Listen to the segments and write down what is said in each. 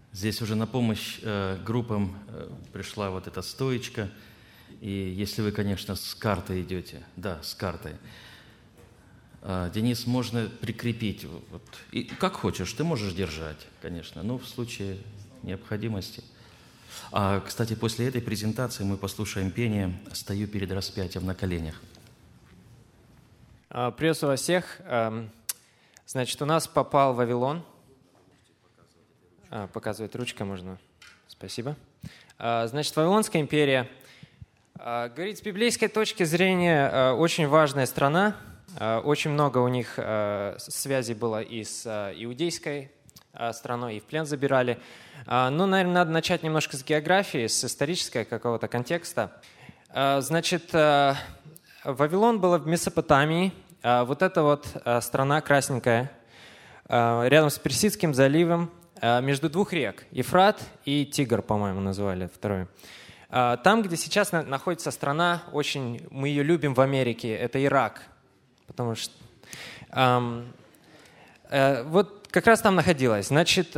Здесь уже на помощь группам пришла вот эта стоечка. И если вы, конечно, с картой идете, да, с картой, Денис, можно прикрепить. Вот, и как хочешь, ты можешь держать, конечно, но в случае необходимости. Кстати, после этой презентации мы послушаем пение «Стою перед распятием на коленях». Приветствую вас всех. Значит, у нас попал Вавилон. Показывает ручка, можно. Спасибо. Значит, Вавилонская империя. Говорит, с библейской точки зрения, очень важная страна. Очень много у них связей было и с иудейской страной, и в плен забирали. Но, наверное, надо начать немножко с географии, с исторического какого-то контекста. Значит, Вавилон был в Месопотамии. Вот эта вот страна красненькая, рядом с Персидским заливом, между двух рек, Ефрат и Тигр, по-моему, назвали второй. Там, где сейчас находится страна, очень мы ее любим в Америке, это Ирак. Потому что вот как раз там находилась. Значит,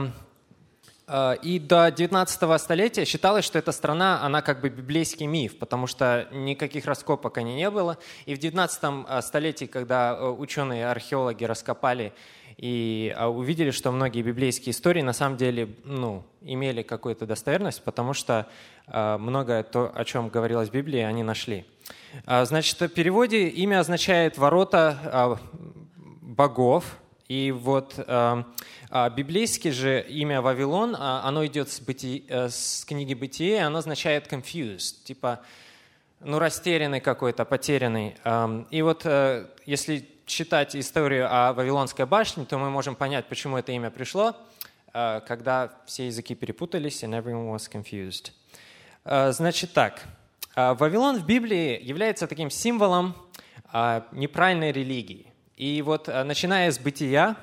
и до 19 столетия считалось, что эта страна, она как бы библейский миф, потому что никаких раскопок о ней не было. И в 19 столетии, когда ученые, археологи раскопали и увидели, что многие библейские истории на самом деле имели какую-то достоверность, потому что многое то, о чем говорилось в Библии, они нашли. Значит, в переводе имя означает «ворота богов». И вот библейски же имя Вавилон, оно идет с книги Бытие, оно означает confused, типа растерянный какой-то, потерянный. И вот если читать историю о Вавилонской башне, то мы можем понять, почему это имя пришло, когда все языки перепутались, and everyone was confused. Значит так, Вавилон в Библии является таким символом неправильной религии. И вот начиная с Бытия,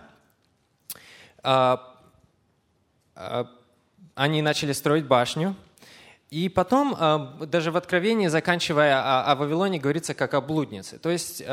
они начали строить башню. И потом, даже в Откровении, заканчивая о Вавилоне, говорится как о блуднице. То есть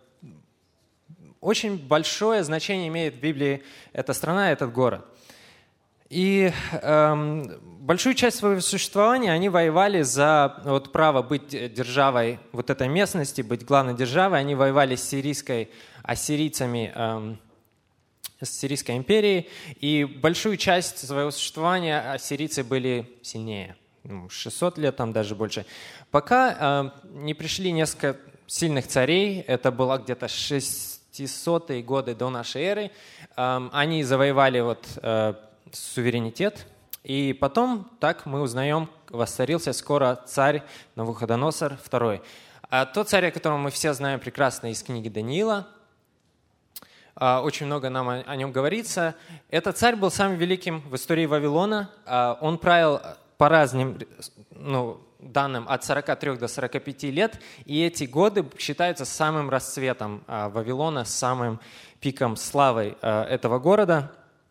очень большое значение имеет в Библии эта страна, этот город. И большую часть своего существования они воевали за право быть державой вот этой местности, быть главной державой. Они воевали с ассирийцами, с Сирийской империей. И большую часть своего существования ассирийцы были сильнее. 600 лет, там даже больше. Пока не пришли несколько сильных царей, это было где-то 600-е годы до нашей эры, они завоевали суверенитет, и потом, так мы узнаем, воцарился скоро царь Навуходоносор II. А тот царь, о котором мы все знаем прекрасно из книги Даниила, очень много нам о нем говорится, этот царь был самым великим в истории Вавилона. Он правил по разным данным от 43 до 45 лет, и эти годы считаются самым расцветом Вавилона, самым пиком славы этого города.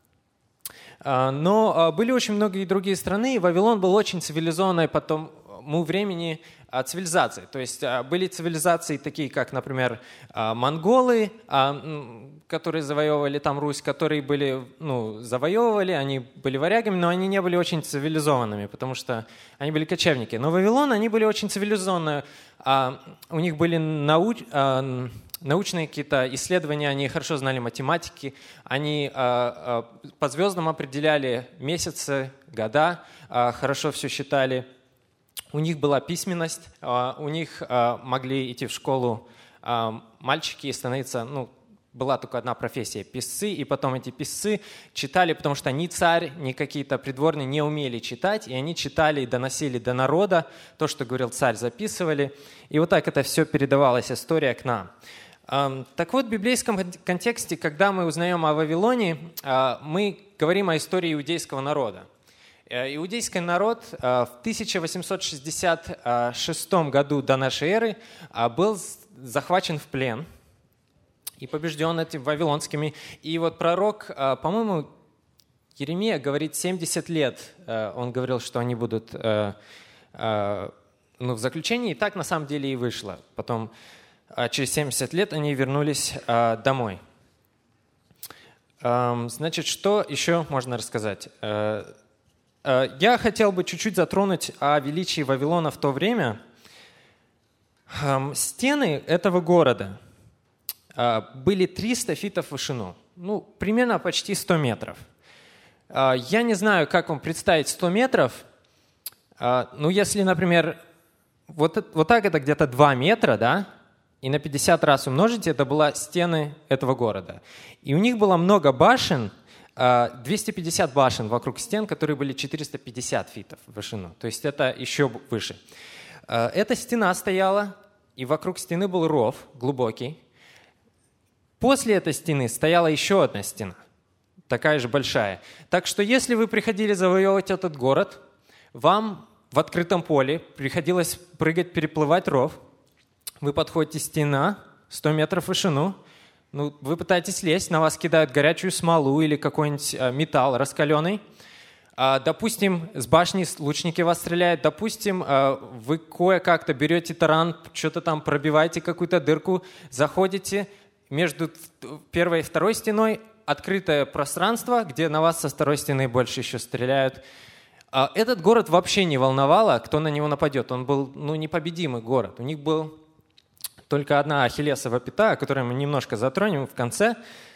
Но были очень многие другие страны, и Вавилон был очень цивилизованной по тому времени цивилизацией. То есть были цивилизации такие, как, например, монголы, которые завоевывали там Русь, которые были, завоевывали, они были варягами, но они не были очень цивилизованными, потому что они были кочевники. Но Вавилон, они были очень цивилизованные. У них были научные какие-то исследования, они хорошо знали математики, они по звездам определяли месяцы, года, хорошо все считали. У них была письменность, у них могли идти в школу мальчики и становиться, была только одна профессия – писцы, и потом эти писцы читали, потому что ни царь, ни какие-то придворные не умели читать, и они читали и доносили до народа, то, что говорил царь, записывали, и вот так это все передавалась история к нам. Так вот, в библейском контексте, когда мы узнаем о Вавилоне, мы говорим о истории иудейского народа. Иудейский народ в 1866 году до нашей эры был захвачен в плен и побежден этими вавилонскими. И вот пророк, по-моему, Иеремия говорит 70 лет, он говорил, что они будут в заключении, и так на самом деле и вышло. Потом через 70 лет они вернулись домой. Значит, что еще можно рассказать? я хотел бы чуть-чуть затронуть о величии Вавилона в то время. Стены этого города были 300 фитов в вышину, примерно почти 100 метров. Я не знаю, как вам представить 100 метров, если, например, вот так это где-то 2 метра, да, и на 50 раз умножить, это были стены этого города. И у них было много башен, 250 башен вокруг стен, которые были 450 фитов в вышину. То есть это еще выше. Эта стена стояла, и вокруг стены был ров глубокий. После этой стены стояла еще одна стена, такая же большая. Так что если вы приходили завоевывать этот город, вам в открытом поле приходилось прыгать, переплывать ров. Вы подходите, стена, 100 метров в вышину, вы пытаетесь лезть, на вас кидают горячую смолу или какой-нибудь металл раскаленный. Допустим, с башни лучники вас стреляют. Допустим, вы кое-как-то берете таран, что-то там пробиваете, какую-то дырку, заходите между первой и второй стеной, открытое пространство, где на вас со второй стены больше еще стреляют. Этот город вообще не волновало, кто на него нападет. Он был непобедимый город. У них был только одна ахиллесова пята, которую мы немножко затронем в конце.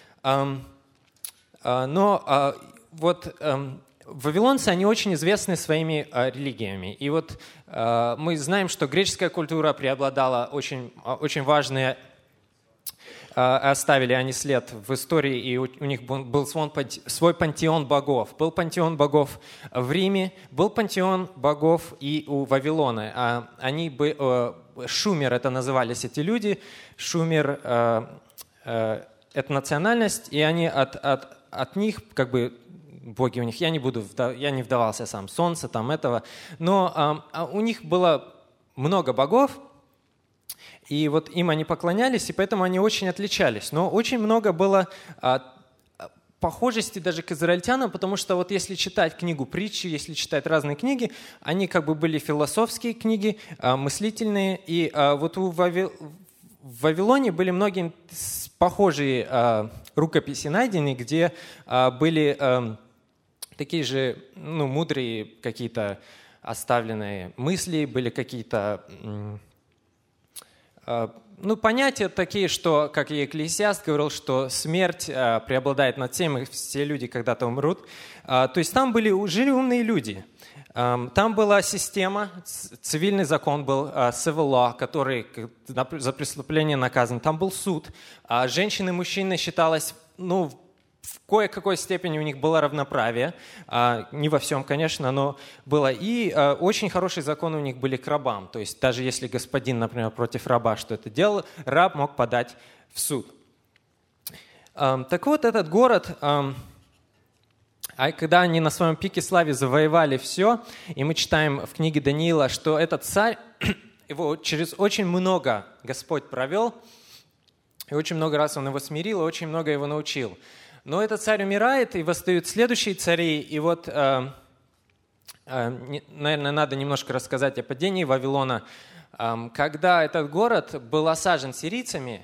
Вавилонцы, они очень известны своими религиями. И мы знаем, что греческая культура преобладала, очень, очень важные, оставили они след в истории, и у них был свой пантеон богов. Был пантеон богов в Риме, был пантеон богов и у Вавилона. Шумер это назывались эти люди. Шумер это национальность, и они от них боги у них, я не вдавался сам, солнце там этого, но у них было много богов, и им они поклонялись, и поэтому они очень отличались. Но очень много было похожести даже к израильтянам, потому что если читать книгу притчи, если читать разные книги, они были философские книги, мыслительные, и в Вавилоне были многие похожие рукописи найдены, где были такие же мудрые какие-то оставленные мысли, были какие-то понятия такие, что, как и Экклесиаст говорил, что смерть преобладает над всем, и все люди когда-то умрут. То есть там жили умные люди. Там была система, цивильный закон был, civil law, который за преступление наказан. Там был суд. Женщины и мужчины считалось, в кое-какой степени у них было равноправие. Не во всем, конечно, но было. И очень хорошие законы у них были к рабам. То есть даже если господин, например, против раба что-то делал, раб мог подать в суд. Так вот, этот город, когда они на своем пике славы завоевали все, и мы читаем в книге Даниила, что этот царь, его через очень много Господь провел, и очень много раз он его смирил, и очень много его научил. Но этот царь умирает, и восстают следующие цари. И наверное, надо немножко рассказать о падении Вавилона. Когда этот город был осажен сирийцами,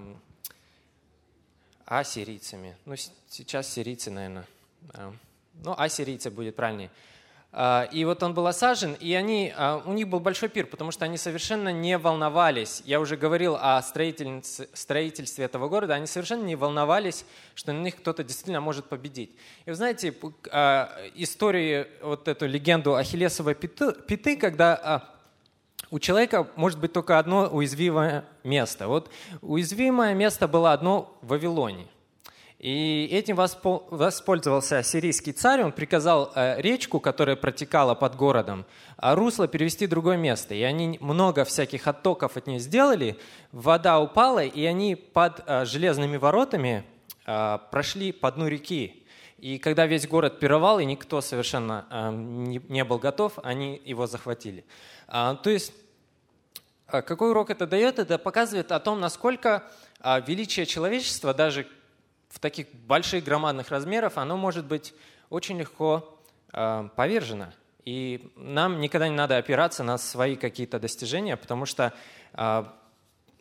сейчас сирийцы, наверное, ассирийцы будет правильнее. И он был осажен, и у них был большой пир, потому что они совершенно не волновались. Я уже говорил о строительстве этого города. Они совершенно не волновались, что на них кто-то действительно может победить. И вы знаете, историю, эту легенду Ахиллесовой пяты, когда у человека может быть только одно уязвимое место. Уязвимое место было одно в Вавилоне. И этим воспользовался ассирийский царь. Он приказал речку, которая протекала под городом, русло перевести в другое место. И они много всяких оттоков от нее сделали. Вода упала, и они под железными воротами прошли по дну реки. И когда весь город пировал, и никто совершенно не был готов, они его захватили. То есть, какой урок это дает? Это показывает о том, насколько величие человечества, даже в таких больших громадных размерах, оно может быть очень легко повержено. И нам никогда не надо опираться на свои какие-то достижения, потому что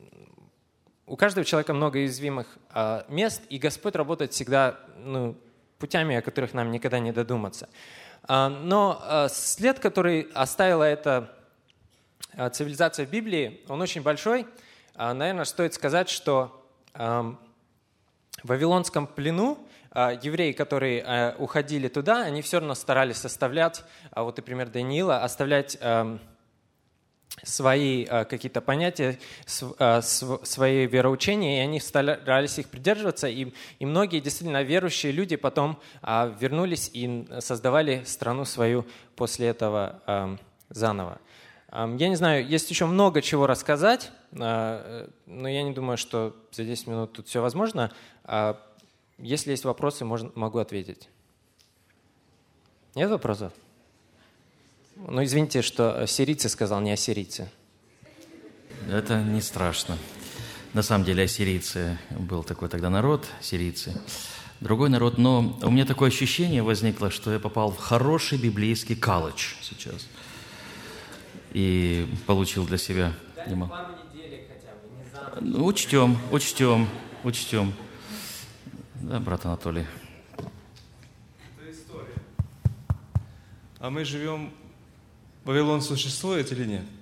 у каждого человека много уязвимых мест, и Господь работает всегда путями, о которых нам никогда не додуматься. Но след, который оставила эта цивилизация в Библии, он очень большой. Наверное, стоит сказать, что в Вавилонском плену евреи, которые уходили туда, они все равно старались оставлять, вот и пример Даниила, оставлять свои какие-то понятия, свои вероучения, и они старались их придерживаться, и многие действительно верующие люди потом вернулись и создавали страну свою после этого заново. Я не знаю, есть еще много чего рассказать, но я не думаю, что за 10 минут тут все возможно. Если есть вопросы, могу ответить. Нет вопросов? Ну, извините, что сирийцы сказал, не ассирийцы. Это не страшно. На самом деле ассирийцы был такой тогда народ, сирийцы. Другой народ, но у меня такое ощущение возникло, что я попал в хороший библейский колледж сейчас. И получил для себя... Пару недель хотя бы, Учтем. Да, брат Анатолий. Это история. А мы живем... Вавилон существует или нет?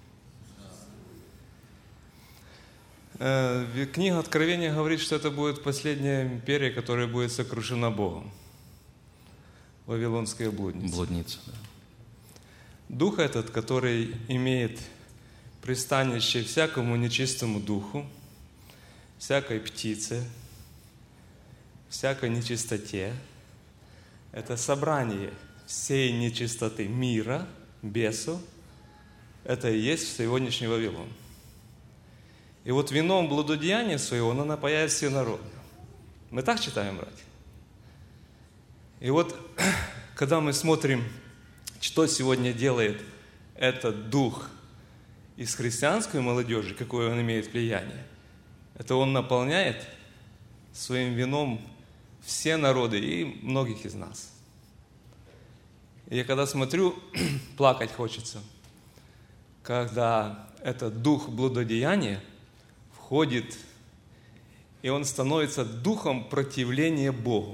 Книга Откровения говорит, что это будет последняя империя, которая будет сокрушена Богом. Вавилонская блудница. Блудница, да. Дух этот, который имеет пристанище всякому нечистому духу, всякой птице, всякой нечистоте, это собрание всей нечистоты мира, бесу, это и есть сегодняшний Вавилон. И вот вином блудодеяния своего он напояет все народы. Мы так читаем, братья? И вот, когда мы смотрим, что сегодня делает этот дух из христианской молодежи, какое он имеет влияние, это он наполняет своим вином все народы и многих из нас. И я когда смотрю, плакать хочется, когда этот дух блудодеяния входит, и он становится духом противления Богу.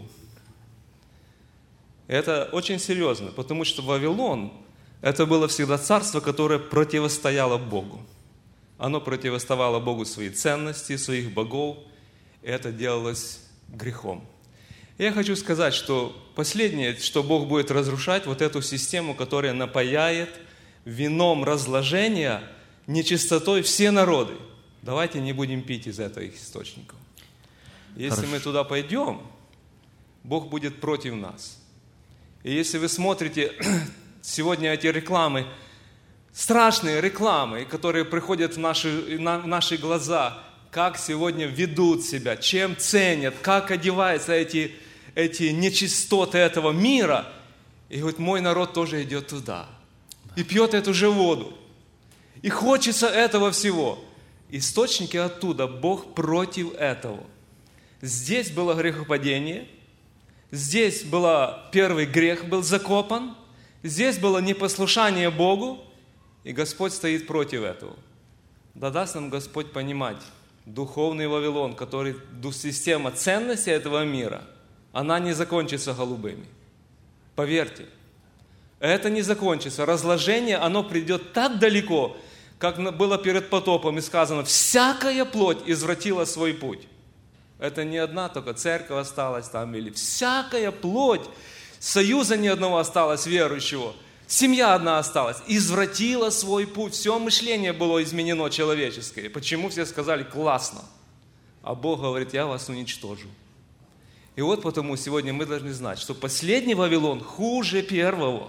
Это очень серьезно, потому что Вавилон – это было всегда царство, которое противостояло Богу. Оно противостояло Богу свои ценности, своих богов, и это делалось грехом. Я хочу сказать, что последнее, что Бог будет разрушать, вот эту систему, которая напояет вином разложения, нечистотой все народы. Давайте не будем пить из этого источника. Если мы туда пойдем, Бог будет против нас. И если вы смотрите сегодня эти рекламы, страшные рекламы, которые приходят в наши глаза, как сегодня ведут себя, чем ценят, как одеваются эти нечистоты этого мира. И вот мой народ тоже идет туда. И пьет эту же воду. И хочется этого всего. Источники оттуда, Бог против этого. Здесь было грехопадение. Здесь первый грех был закопан. Здесь было непослушание Богу. И Господь стоит против этого. Да даст нам Господь понимать, духовный Вавилон, который система ценностей этого мира, она не закончится голубыми. Поверьте, это не закончится. Разложение, оно придет так далеко, как было перед потопом, и сказано, всякая плоть извратила свой путь. Это не одна только церковь осталась там, или всякая плоть, союза ни одного осталось верующего, семья одна осталась, извратила свой путь. Все мышление было изменено человеческое. Почему все сказали классно? А Бог говорит, я вас уничтожу. И вот потому сегодня мы должны знать, что последний Вавилон хуже первого.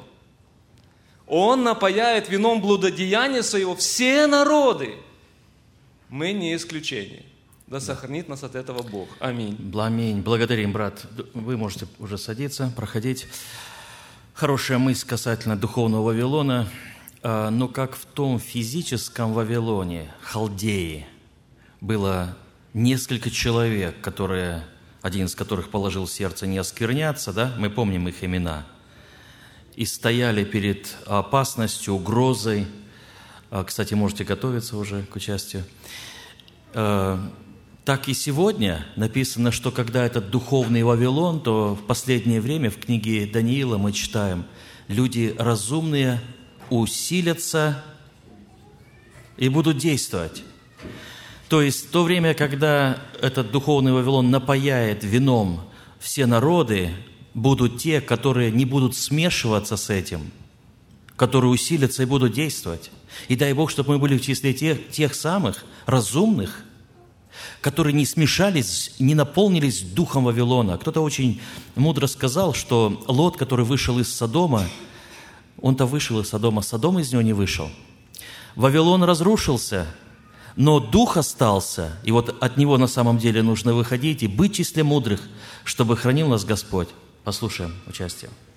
Он напояет вином блудодеяния своего все народы. Мы не исключение. Да сохранит нас от этого Бог. Аминь. Аминь. Благодарим, брат. Вы можете уже садиться, проходить. Хорошая мысль касательно духовного Вавилона. Но как в том физическом Вавилоне, Халдеи, было несколько человек, один из которых положил сердце не оскверняться, да? Мы помним их имена. И стояли перед опасностью, угрозой. Кстати, можете готовиться уже к участию. Так и сегодня написано, что когда этот духовный Вавилон, то в последнее время в книге Даниила мы читаем, люди разумные усилятся и будут действовать. То есть в то время, когда этот духовный Вавилон напояет вином все народы, будут те, которые не будут смешиваться с этим, которые усилятся и будут действовать. И дай Бог, чтобы мы были в числе тех самых разумных, которые не смешались, не наполнились духом Вавилона. Кто-то очень мудро сказал, что Лот, который вышел из Содома, он-то вышел из Содома, Содом из него не вышел. Вавилон разрушился, но дух остался, и вот от него на самом деле нужно выходить и быть в числе мудрых, чтобы хранил нас Господь. Послушаем участие.